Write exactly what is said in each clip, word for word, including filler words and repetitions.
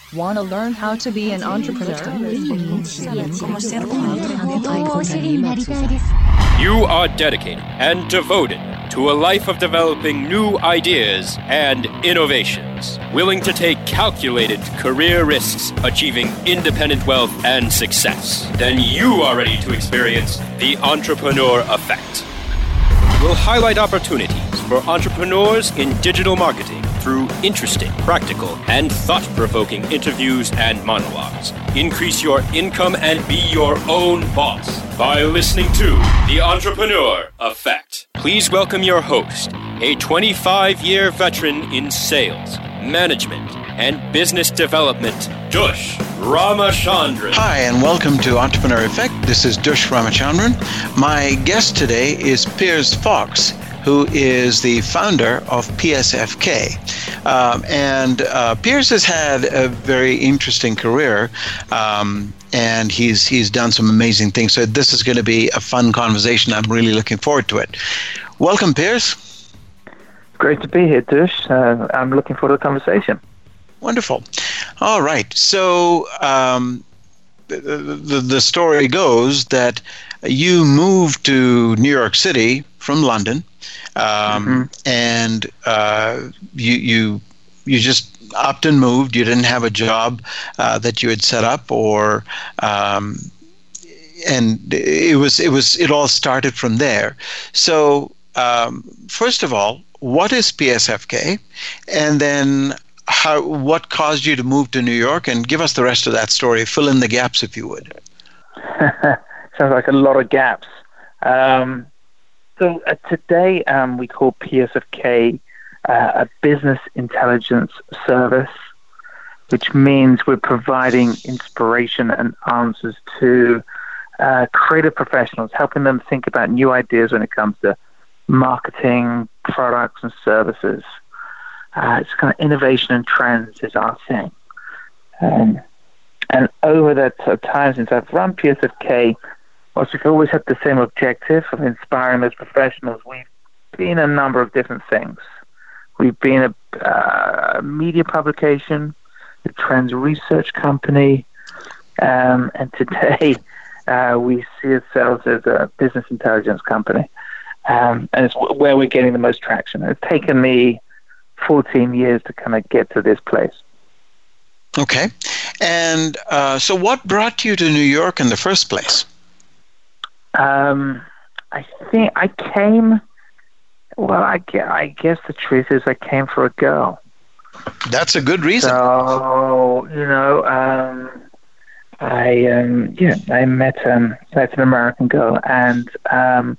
Want to learn how to be an entrepreneur? You are dedicated and devoted to a life of developing new ideas and innovations, willing to take calculated career risks, achieving independent wealth and success. Then you are ready to experience the entrepreneur effect. We'll highlight opportunities for entrepreneurs in digital marketing through interesting, practical, and thought-provoking interviews and monologues. Increase your income and be your own boss by listening to The Entrepreneur Effect. Please welcome your host, a twenty-five-year veteran in sales, management, and business development, Dush Ramachandran. Hi, and welcome to Entrepreneur Effect. This is Dush Ramachandran. My guest today is Piers Fox, who is the founder of P S F K. Um, and uh, Piers has had a very interesting career, um, and he's he's done some amazing things. So this is going to be a fun conversation. I'm really looking forward to it. Welcome, Piers. Great to be here, Dush. Uh, I'm looking forward to the conversation. Wonderful. All right. So um, the, the, the story goes that you moved to New York City from London. Um, mm-hmm. And uh, you you you just upped and moved. You didn't have a job uh, that you had set up, or um, and it was it was it all started from there. So um, first of all, what is P S F K, and then how what caused you to move to New York? And give us the rest of that story. Fill in the gaps, if you would. Sounds like a lot of gaps. Um, So uh, today um, we call P S F K uh, a business intelligence service, which means we're providing inspiration and answers to uh, creative professionals, helping them think about new ideas when it comes to marketing, products, and services. Uh, it's kind of innovation and trends is our thing. Um, and over the t- time since I've run P S F K, whilst we've always had the same objective of inspiring those professionals, we've been a number of different things. We've been a uh, media publication, a trends research company, um, and today uh, we see ourselves as a business intelligence company. Um, and it's w- where we're getting the most traction. It's taken me fourteen years to kind of get to this place. Okay. And uh, so what brought you to New York in the first place? Um, I think I came, well, I, I guess the truth is I came for a girl. That's a good reason. So, you know, um, I, um, yeah, I met, um, met an American girl, and um,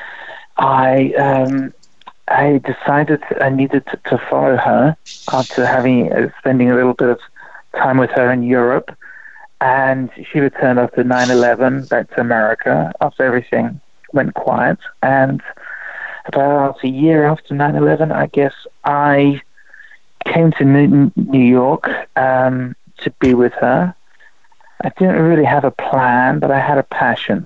I, um, I decided I needed to, to follow her after having, uh, spending a little bit of time with her in Europe. And she returned after nine eleven back to America after everything went quiet. And about a year after nine eleven, I guess I came to New York um, to be with her. I didn't really have a plan, but I had a passion.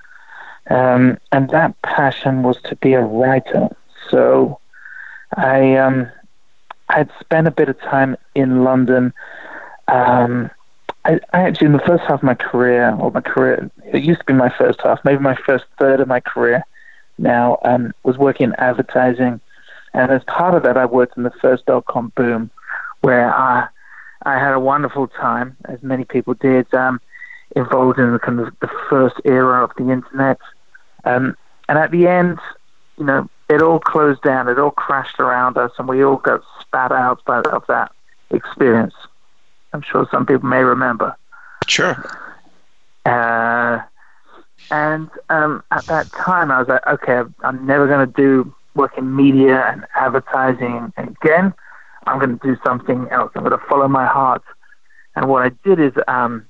Um, and that passion was to be a writer. So I um, had spent a bit of time in London. Um, I, I actually, in the first half of my career, or my career, it used to be my first half, maybe my first third of my career now, um, was working in advertising. And as part of that, I worked in the first dot-com boom, where I, I had a wonderful time, as many people did, um, involved in the kind of the first era of the internet. Um, and at the end, you know, it all closed down, it all crashed around us, and we all got spat out by, of that experience. I'm sure some people may remember. Sure. Uh, and um, at that time, I was like, okay, I'm never going to do work in media and advertising again. I'm going to do something else. I'm going to follow my heart. And what I did is um,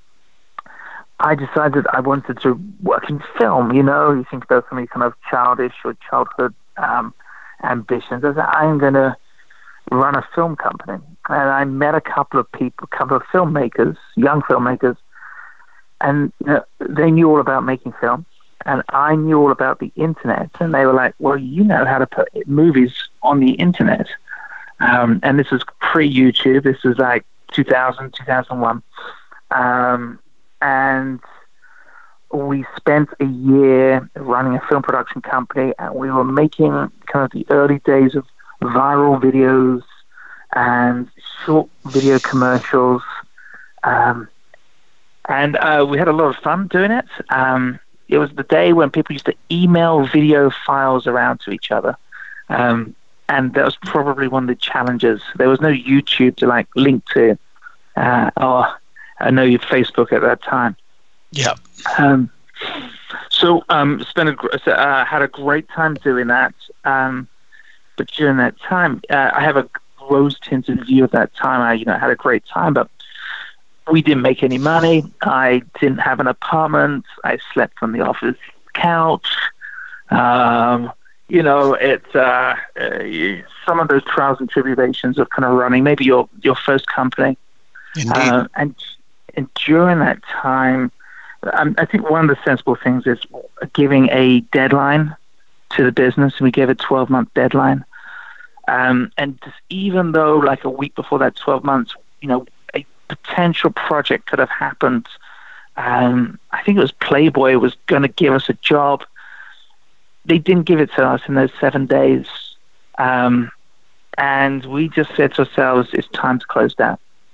I decided I wanted to work in film. You know, you think about some of these kind of childish or childhood um, ambitions. I said, I'm going to run a film company. And I met a couple of people, a couple of filmmakers, young filmmakers, and you know, they knew all about making films, and I knew all about the internet. And they were like, well, you know how to put movies on the internet. Um, and this was pre-YouTube. This was like two thousand, two thousand one. Um, and we spent a year running a film production company, and we were making kind of the early days of viral videos and short video commercials. Um, and uh, we had a lot of fun doing it. Um, it was the day when people used to email video files around to each other. Um, and that was probably one of the challenges. There was no YouTube to like link to, uh, or I know you Facebook at that time. Yeah. Um, so um, spent a, uh, had a great time doing that. Um, but during that time, uh, I have a rose-tinted view of that time. I, you know, had a great time, but we didn't make any money. I didn't have an apartment. I slept on the office couch. Um, you know, it's uh, uh, some of those trials and tribulations of kind of running maybe your your first company. Indeed. Uh, and and during that time, um, I think one of the sensible things is giving a deadline to the business. And we gave a twelve-month deadline. Um, and just even though, like a week before that twelve months, you know, a potential project could have happened. Um, I think it was Playboy was going to give us a job. They didn't give it to us in those seven days. Um, and we just said to ourselves, it's time to close down.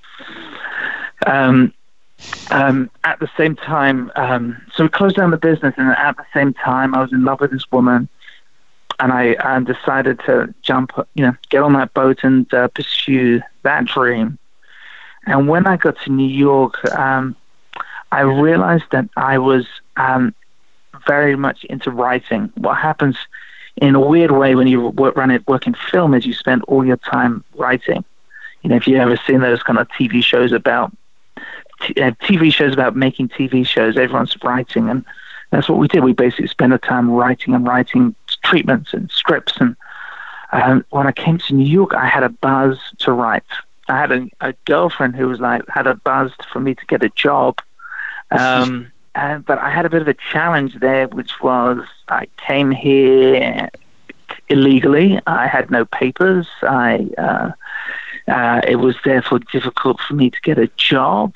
Um, um, at the same time, um, so we closed down the business, and at the same time, I was in love with this woman. And I uh, decided to jump, you know, get on that boat and uh, pursue that dream. And when I got to New York, um, I realized that I was um, very much into writing. What happens in a weird way when you work, run it, work in film is you spend all your time writing. You know, if you've ever seen those kind of T V shows about t- uh, T V shows about making T V shows, everyone's writing, and that's what we did. We basically spent our time writing and writing treatments and scripts. And um, when I came to New York, I had a buzz to write. I had a, a girlfriend who was like had a buzz for me to get a job. Um, and, but I had a bit of a challenge there, which was I came here illegally. I had no papers. I uh, uh, it was therefore difficult for me to get a job,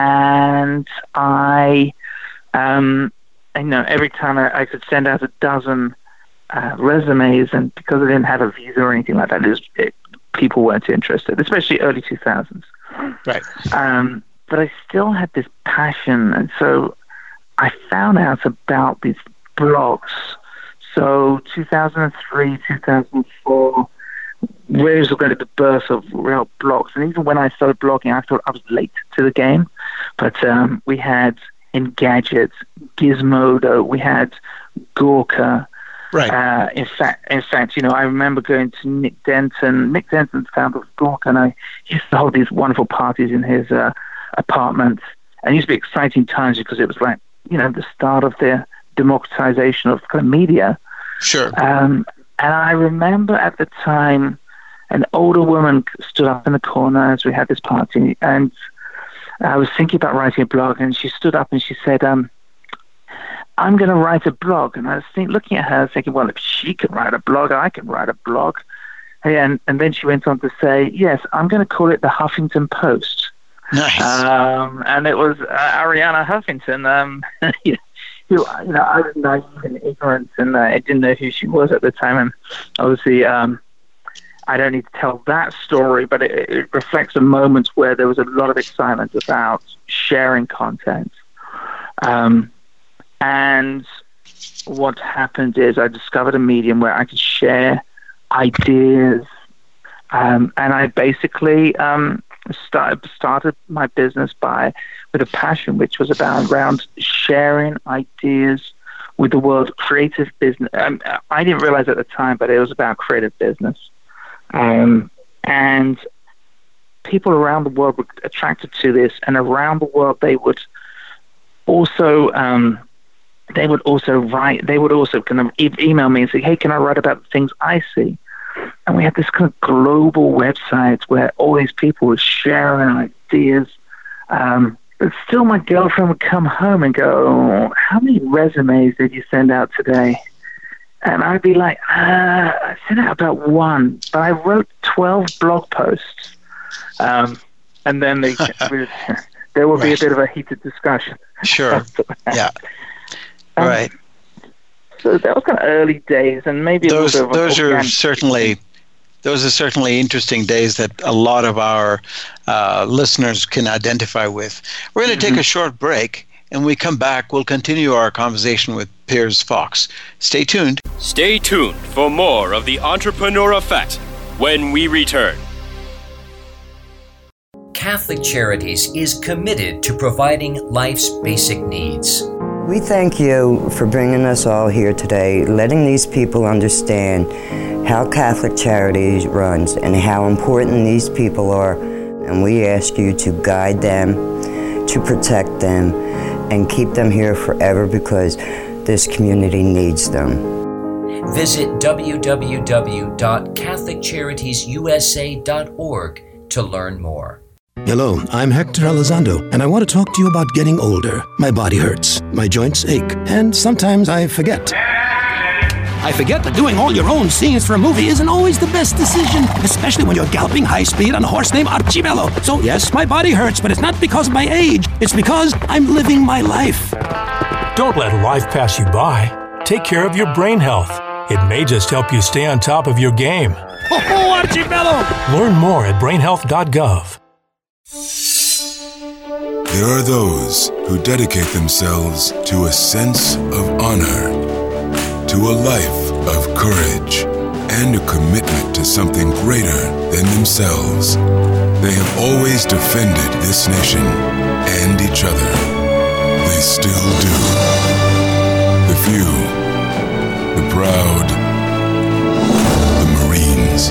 and I, um, you know, every time I, I could send out a dozen Uh, resumes, and because I didn't have a visa or anything like that, it was, it, people weren't interested, especially early two thousands. Right. Um, but I still had this passion, and so I found out about these blogs. So two thousand three, two thousand four, where was going to be the birth of real blogs. And even when I started blogging, I thought I was late to the game. But um, we had Engadget, Gizmodo, we had Gawker. Right. Uh, in fact, in fact, you know, I remember going to Nick Denton. Nick Denton's founder of Gawker, and I used to hold these wonderful parties in his uh, apartment. And it used to be exciting times because it was like, you know, the start of the democratization of kind of media. Sure. Um, and I remember at the time, an older woman stood up in the corner as we had this party, and I was thinking about writing a blog, and she stood up and she said, um, I'm going to write a blog. And I was think, looking at her thinking, well, if she can write a blog, I can write a blog. And, and then she went on to say, yes, I'm going to call it the Huffington Post. Nice. Um, and it was uh, Arianna Huffington. Um, who, you know, I was naive and ignorant, and uh, I didn't know who she was at the time. And obviously, um, I don't need to tell that story, but it, it reflects a moment where there was a lot of excitement about sharing content. Um, And what happened is I discovered a medium where I could share ideas. Um, and I basically um, started, started my business by with a passion, which was about around sharing ideas with the world, creative business. Um, I didn't realize at the time, but it was about creative business. Um, and people around the world were attracted to this, and around the world they would also... Um, They would also write. They would also kind of e- email me and say, "Hey, can I write about the things I see?" And we had this kind of global website where all these people were sharing ideas. Um, but still, my girlfriend would come home and go, "How many resumes did you send out today?" And I'd be like, uh, "I sent out about one, but I wrote twelve blog posts." Um, and then they, there will be right. a bit of a heated discussion. Sure. Yeah. Um, right. So that was kind of early days, and maybe those a those are organic- certainly those are certainly interesting days that a lot of our uh, listeners can identify with. We're going to Mm-hmm. take a short break, and we come back. We'll continue our conversation with Piers Fox. Stay tuned. Stay tuned for more of the Entrepreneur Effect when we return. Catholic Charities is committed to providing life's basic needs. We thank you for bringing us all here today, letting these people understand how Catholic Charities runs and how important these people are. And we ask you to guide them, to protect them, and keep them here forever because this community needs them. Visit w w w dot catholic charities u s a dot org to learn more. Hello, I'm Hector Elizondo, and I want to talk to you about getting older. My body hurts, my joints ache, and sometimes I forget. I forget that doing all your own scenes for a movie isn't always the best decision, especially when you're galloping high speed on a horse named Archibello. So yes, my body hurts, but it's not because of my age. It's because I'm living my life. Don't let life pass you by. Take care of your brain health. It may just help you stay on top of your game. Oh, Archibello! Learn more at brain health dot gov. There are those who dedicate themselves to a sense of honor, to a life of courage, and a commitment to something greater than themselves. They have always defended this nation and each other. They still do. The few, the proud, the Marines.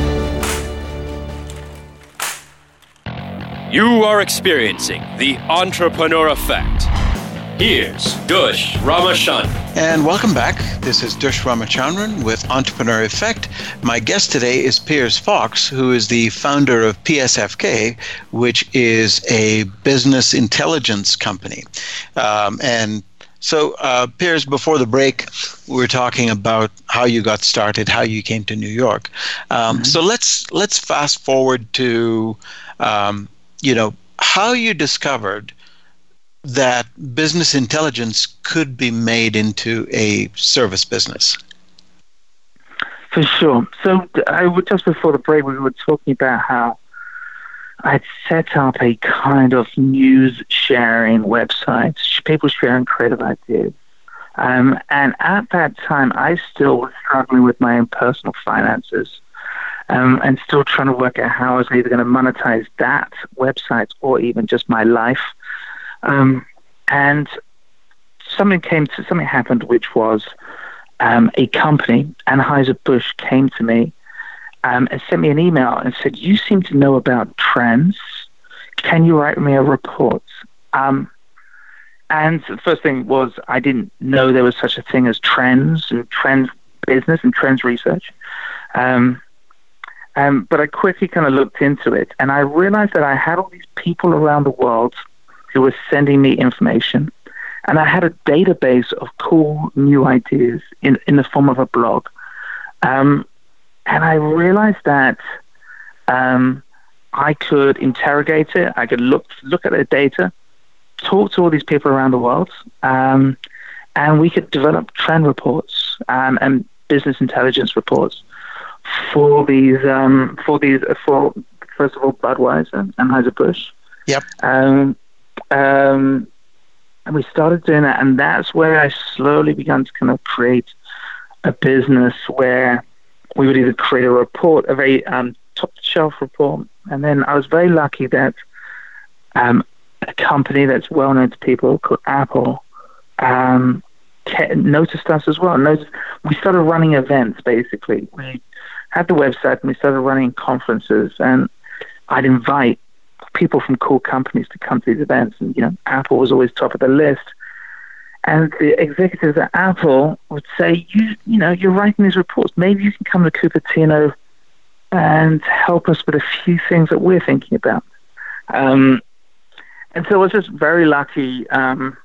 You are experiencing the Entrepreneur Effect. Here's Dush Ramachandran. And welcome back. This is Dush Ramachandran with Entrepreneur Effect. My guest today is Piers Fox, who is the founder of P S F K, which is a business intelligence company. Um, and so, uh, Piers, before the break, we were talking about how you got started, how you came to New York. Um, mm-hmm. So let's let's fast forward to, um, you know, how you discovered that business intelligence could be made into a service business. For sure. So I would, just before the break, we were talking about how I'd set up a kind of news sharing website, people sharing creative ideas. Um, and at that time, I still was struggling with my own personal finances um, and still trying to work out how I was either going to monetize that website or even just my life. Um, and something came to something happened, which was um, a company, Anheuser-Busch, came to me um, and sent me an email and said, "You seem to know about trends. Can you write me a report?" Um, and the first thing was I didn't know there was such a thing as trends and trends business and trends research. Um, um, but I quickly kind of looked into it, and I realized that I had all these people around the world who was sending me information, and I had a database of cool new ideas in, in the form of a blog. Um, and I realized that um, I could interrogate it, I could look look at the data, talk to all these people around the world, um, and we could develop trend reports um, and business intelligence reports for these, um, for these, for first of all, Budweiser, Anheuser-Busch. Yep. Um, Um, and we started doing that, and that's where I slowly began to kind of create a business where we would either create a report, a very um, top-shelf report, and then I was very lucky that um, a company that's well-known to people called Apple um, noticed us as well. Noticed, we started running events, basically. We had the website, and we started running conferences, and I'd invite people from cool companies to come to these events, and you know, Apple was always top of the list. And the executives at Apple would say, "You, you know, you're writing these reports. Maybe you can come to Cupertino and help us with a few things that we're thinking about." Um, and so I was just very lucky um,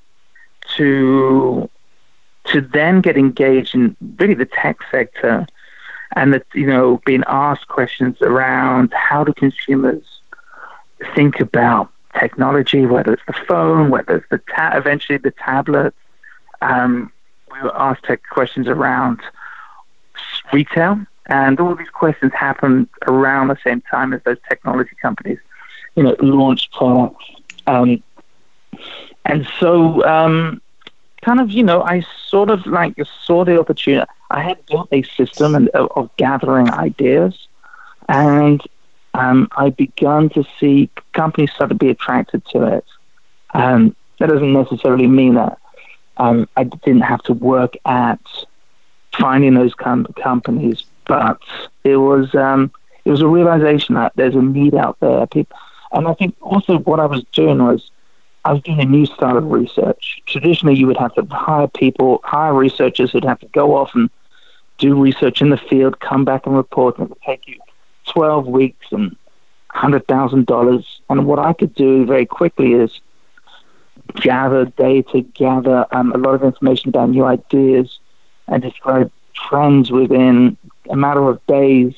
to to then get engaged in really the tech sector, and that, you know, being asked questions around how do consumers think about technology, whether it's the phone, whether it's the ta- eventually the tablet. Um, we were asked tech questions around retail, and all these questions happened around the same time as those technology companies, you know, launched products. Um, and so, um, kind of, you know, I sort of like saw the opportunity. I had built a system and, of, of gathering ideas, and um, I begun to see companies start to be attracted to it. Um, that doesn't necessarily mean that um, I didn't have to work at finding those com- companies, but it was um, it was a realization that there's a need out there. People, and I think also what I was doing was I was doing a new style of research. Traditionally, you would have to hire people, hire researchers who'd have to go off and do research in the field, come back and report, and it would take you twelve weeks and one hundred thousand dollars. And what I could do very quickly is gather data, gather um, a lot of information about new ideas, and describe trends within a matter of days,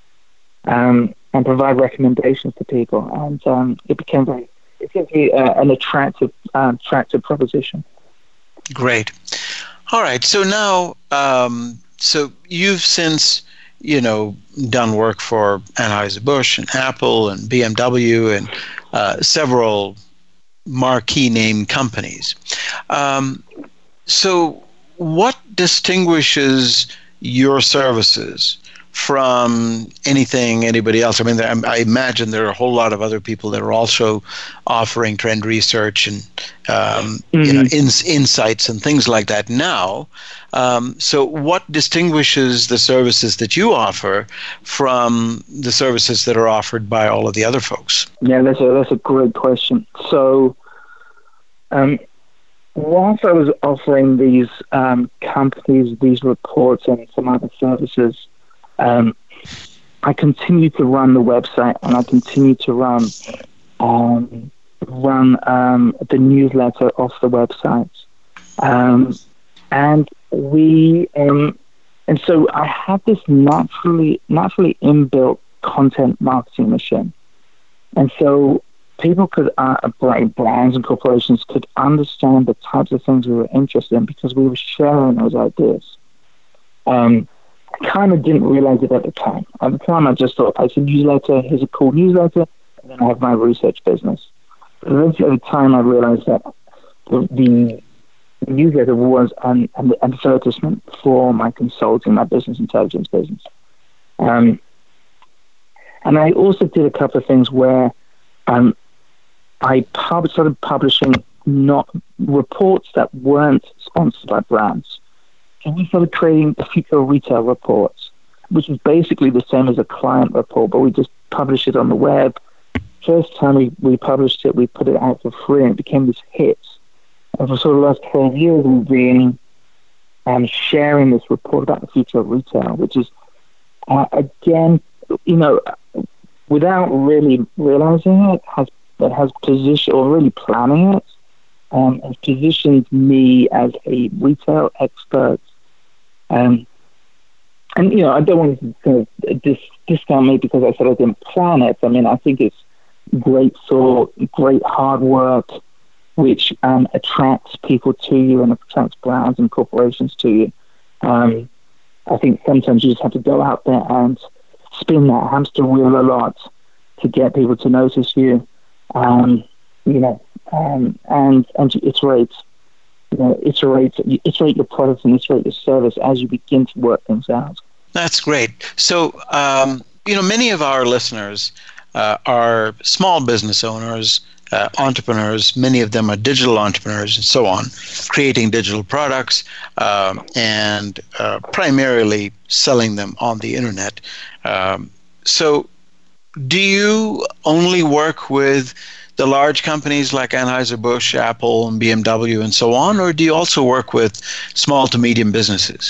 um, and provide recommendations to people. And um, it became very, it became very, uh, an attractive, uh, attractive proposition. Great. All right. So now, um, so you've since, you know, done work for Anheuser-Busch and Apple and B M W and uh, several marquee name companies. Um, so what distinguishes your services from anything anybody else? I mean, there, I imagine there are a whole lot of other people that are also offering trend research and um, mm-hmm. you know, ins- insights and things like that now. Um, so what distinguishes the services that you offer from the services that are offered by all of the other folks? Yeah, that's a, that's a great question. So um, whilst I was offering these um, companies, these reports and some other services, Um, I continue to run the website, and I continue to run um, run um, the newsletter off the website, um, and we um, and so I have this naturally naturally inbuilt content marketing machine, and so people could uh, brands and corporations could understand the types of things we were interested in because we were sharing those ideas. Um, I kind of didn't realize it at the time. At the time, I just thought, it's a newsletter, here's a cool newsletter, and then I have my research business. But eventually, at the time, I realized that the, the newsletter was an, an advertisement for my consulting, my business intelligence business. Um, and I also did a couple of things where um, I pub- started publishing not reports that weren't sponsored by brands. And we started creating the future retail reports, which is basically the same as a client report, but we just publish it on the web. First time we, we published it, we put it out for free, and it became this hit. And for sort of the last twelve years, we've been um, sharing this report about the future of retail, which is, uh, again, you know, without really realizing it, has it has positioned, or really planning it, um, has positioned me as a retail expert. Um, and, you know, I don't want to kind of dis- discount me because I said I didn't plan it. I mean, I think it's great thought, great hard work, which um, attracts people to you and attracts brands and corporations to you. Um, I think sometimes you just have to go out there and spin that hamster wheel a lot to get people to notice you, um, you know, um, and, and to iterate. You know, iterate, iterate your product and iterate your service as you begin to work things out. That's great. So, um, you know, many of our listeners uh, are small business owners, uh, entrepreneurs. Many of them are digital entrepreneurs and so on, creating digital products um, and uh, primarily selling them on the internet. Um, so, do you only work with the large companies like Anheuser-Busch, Apple, and B M W, and so on, or do you also work with small to medium businesses?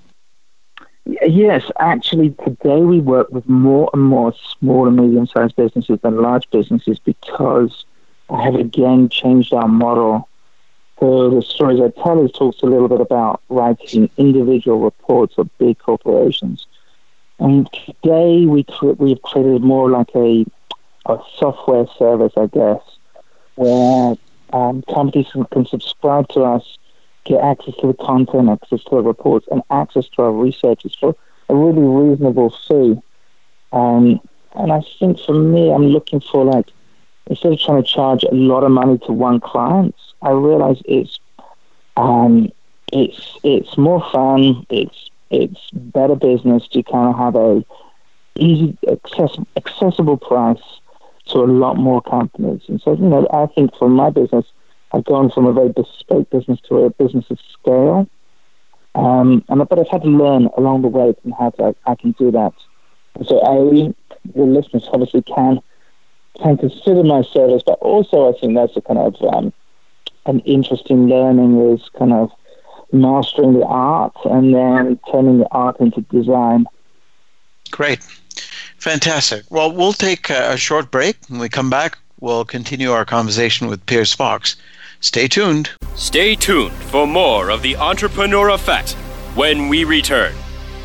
Yes, actually, today we work with more and more small and medium-sized businesses than large businesses because I have again changed our model. So the Stories I Tell is talks a little bit about writing individual reports of big corporations. And today we cre- we've created more like a a software service, I guess, where um, companies can, can subscribe to us, get access to the content, access to the reports, and access to our researchers for a really reasonable fee. Um, and I think for me, I'm looking for, like, instead of trying to charge a lot of money to one client, I realize it's um, it's it's more fun, it's it's better business to kind of have a easy, access, accessible price to a lot more companies. And so, you know, I think for my business, I've gone from a very bespoke business to a business of scale. Um, and but I've had to learn along the way from how to, I can do that. And so I, the listeners obviously can can consider my service, but also I think that's a kind of um, an interesting learning is kind of mastering the art and then turning the art into design. Great. Fantastic. Well, we'll take a short break. When we come back, we'll continue our conversation with Piers Fox. Stay tuned. Stay tuned for more of The Entrepreneur Effect when we return.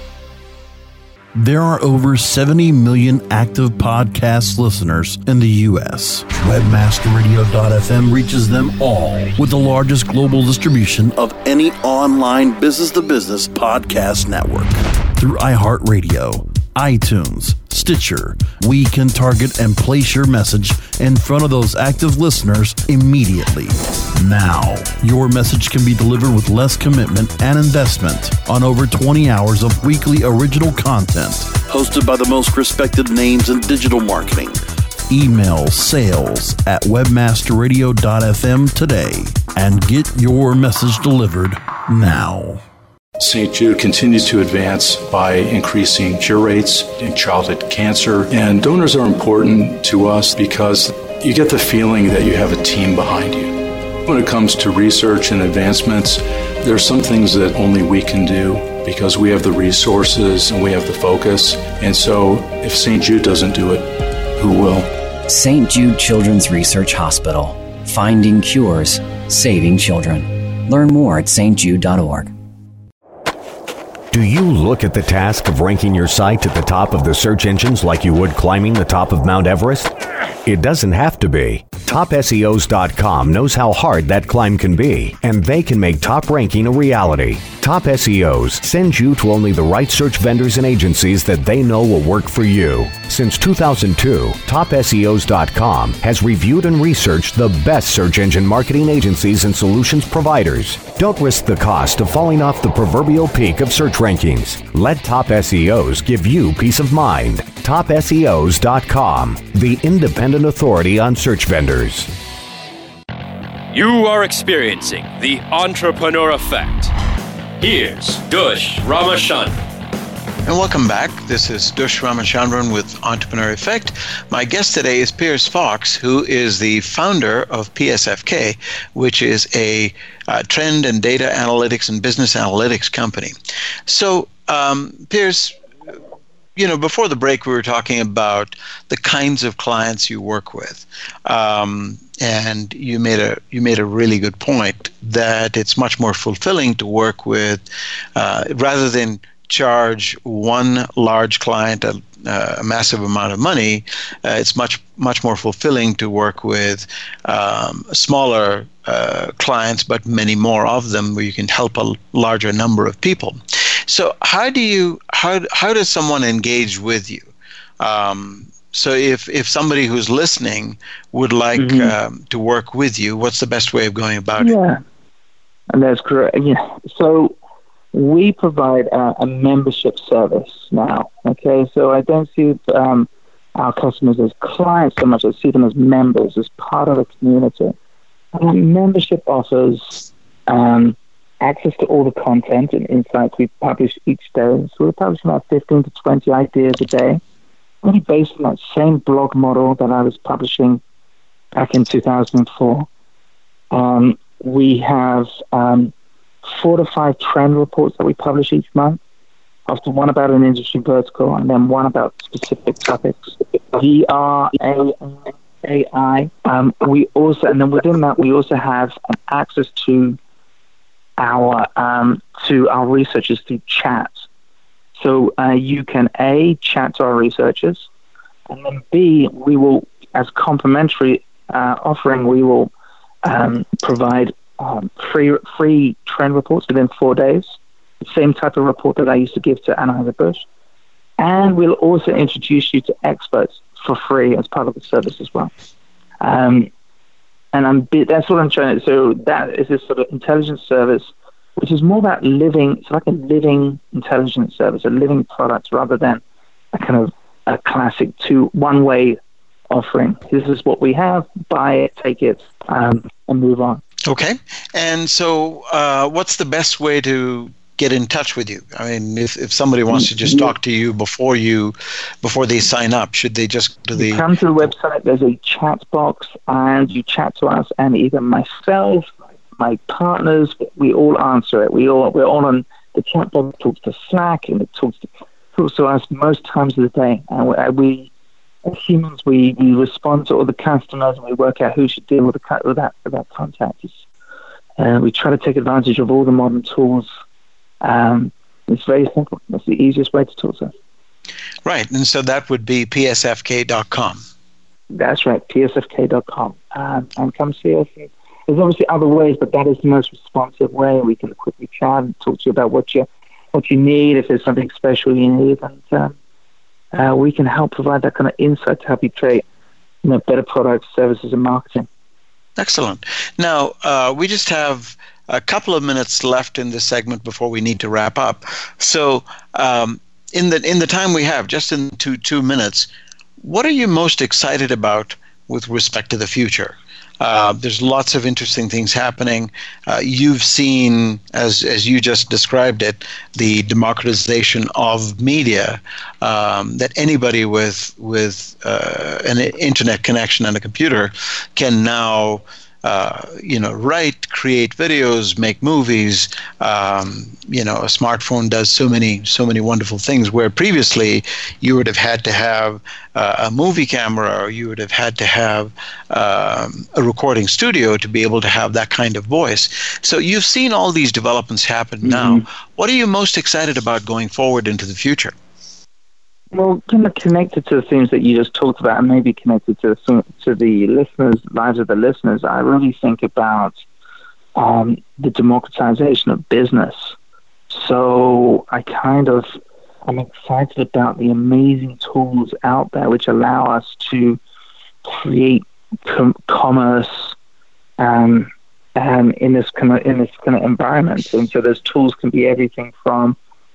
There are over seventy million active podcast listeners in the U S Webmaster Radio dot f m reaches them all with the largest global distribution of any online business-to-business podcast network. Through iHeartRadio, iTunes, Stitcher, we can target and place your message in front of those active listeners immediately. Now, your message can be delivered with less commitment and investment on over twenty hours of weekly original content, hosted by the most respected names in digital marketing. Email sales at Webmaster Radio dot f m today and get your message delivered now. Saint Jude continues to advance by increasing cure rates in childhood cancer, and donors are important to us because you get the feeling that you have a team behind you. When it comes to research and advancements, there are some things that only we can do because we have the resources and we have the focus, and so if Saint Jude doesn't do it, who will? Saint Jude Children's Research Hospital. Finding cures, saving children. Learn more at st jude dot org. Do you look at the task of ranking your site at the top of the search engines like you would climbing the top of Mount Everest? It doesn't have to be. Top S E Os dot com knows how hard that climb can be, and they can make top ranking a reality. Top S E Os sends you to only the right search vendors and agencies that they know will work for you. Since two thousand two, Top S E Os dot com has reviewed and researched the best search engine marketing agencies and solutions providers. Don't risk the cost of falling off the proverbial peak of search rankings. Let Top S E Os give you peace of mind. Top S E Os dot com, the independent authority on search vendors. You are experiencing the Entrepreneur Effect. Here's Dush Ramachandran. And welcome back. This is Dush Ramachandran with Entrepreneur Effect. My guest today is Piers Fox, who is the founder of P S F K, which is a uh, trend and data analytics and business analytics company. So, um, Piers, you know, before the break, we were talking about the kinds of clients you work with, um, and you made a you made a really good point that it's much more fulfilling to work with, uh, rather than charge one large client a, a massive amount of money. Uh, it's much much more fulfilling to work with um, smaller uh, clients, but many more of them, where you can help a larger number of people. So how do you how how does someone engage with you? Um, so if if somebody who's listening would like mm-hmm. um, to work with you, what's the best way of going about yeah. it? Yeah, and that's correct. Yeah. So we provide a, a membership service now. Okay, so I don't see um, our customers as clients so much. I see them as members, as part of the community. And membership offers Um, access to all the content and insights we publish each day. So we're publishing about fifteen to twenty ideas a day, really based on that same blog model that I was publishing back in two thousand four. Um, we have um, four to five trend reports that we publish each month, often one about an industry vertical and then one about specific topics. V R, A I. Um, we also, and then within that, we also have access to our um, to our researchers through chat. So uh, you can A, chat to our researchers, and then B, we will as complimentary uh, offering, we will um, provide um, free free trend reports within four days, the same type of report that I used to give to Anheuser-Busch. And we'll also introduce you to experts for free as part of the service as well. Um, and I'm that's what I'm trying to. So that is this sort of intelligence service, which is more about living. It's like a living intelligence service, a living product, rather than a kind of a classic two one-way offering. This is what we have. Buy it, take it, um, and move on. Okay. And so, uh, what's the best way to get in touch with you? I mean, if, if somebody wants to just talk to you before you before they sign up, should they just go to the... You come to the website, there's a chat box, and you chat to us, and either myself, my partners, we all answer it. We all, we're all on the chat box, talks to Slack, and it talks to, talks to us most times of the day. And we, we as humans, we, we respond to all the customers, and we work out who should deal with, the, with, that, with that contact. And uh, we try to take advantage of all the modern tools. Um, it's very simple. That's the easiest way to talk to us. Right, and so that would be P S F K dot com. That's right, P S F K dot com. Um, and come see us. There's obviously other ways, but that is the most responsive way. We can quickly chat and talk to you about what you what you need, if there's something special you need, and um, uh, we can help provide that kind of insight to help you create, you know, better products, services, and marketing. Excellent. Now, uh, we just have a couple of minutes left in this segment before we need to wrap up. So, um, in the in the time we have, just in two two minutes, what are you most excited about with respect to the future? Uh, there's lots of interesting things happening. Uh, you've seen, as as you just described it, the democratization of media. Um, that anybody with with uh, an internet connection and a computer can now, uh, you know, write, create videos, make movies. Um, you know, a smartphone does so many so many wonderful things. Where previously you would have had to have uh, a movie camera, or you would have had to have um, a recording studio to be able to have that kind of voice. So you've seen all these developments happen mm-hmm. now. What are you most excited about going forward into the future? Well, kind of connected to the themes that you just talked about, and maybe connected to the, to the listeners, lives of the listeners, I really think about um, the democratization of business. So I kind of, I'm excited about the amazing tools out there which allow us to create com- commerce um, um, in this kind of in this kind of environment. And so those tools can be everything from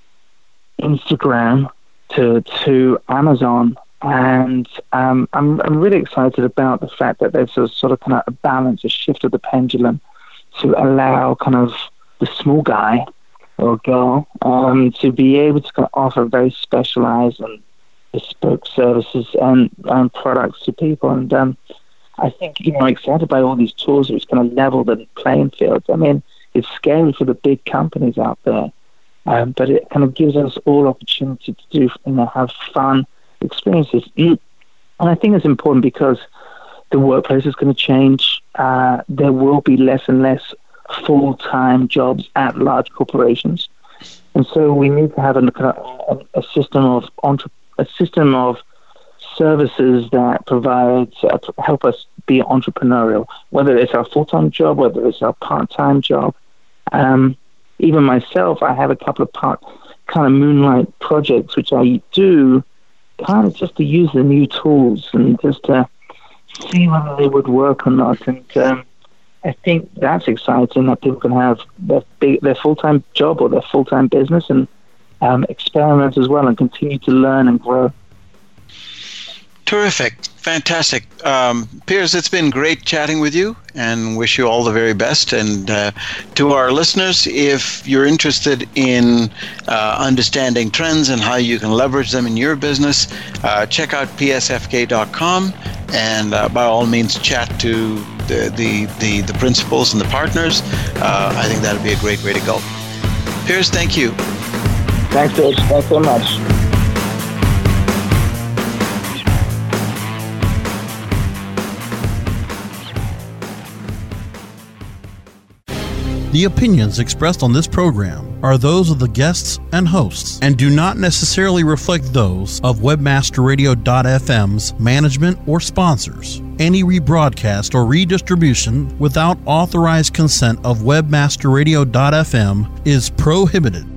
Instagram to to Amazon, and um, I'm I'm really excited about the fact that there's a sort of kind of a balance, a shift of the pendulum to allow kind of the small guy or girl um, to be able to kind of offer very specialized and bespoke services and, and products to people. And um, I think, you know, I'm excited by all these tools which kind of level the playing field. I mean, it's scary for the big companies out there. Um, but it kind of gives us all opportunity to do, you know, have fun experiences. And I think it's important because the workplace is going to change. Uh, there will be less and less full-time jobs at large corporations, and so we need to have a, a, a system of entre- a system of services that provides uh, help us be entrepreneurial. Whether it's our full-time job, whether it's our part-time job. Um, Even myself, I have a couple of part kind of moonlight projects which I do kind of just to use the new tools and just to see whether they would work or not. And um, I think that's exciting that people can have their, big, their full-time job or their full-time business and um, experiment as well and continue to learn and grow. Terrific. Fantastic. Um, Piers, it's been great chatting with you and wish you all the very best. And uh, to our listeners, if you're interested in uh, understanding trends and how you can leverage them in your business, uh, check out P S F K dot com and uh, by all means chat to the, the, the, the principals and the partners. Uh, I think that would be a great way to go. Piers, thank you. Thanks, George. Thanks so much. The opinions expressed on this program are those of the guests and hosts and do not necessarily reflect those of Webmaster Radio dot f m's management or sponsors. Any rebroadcast or redistribution without authorized consent of Webmaster Radio dot f m is prohibited.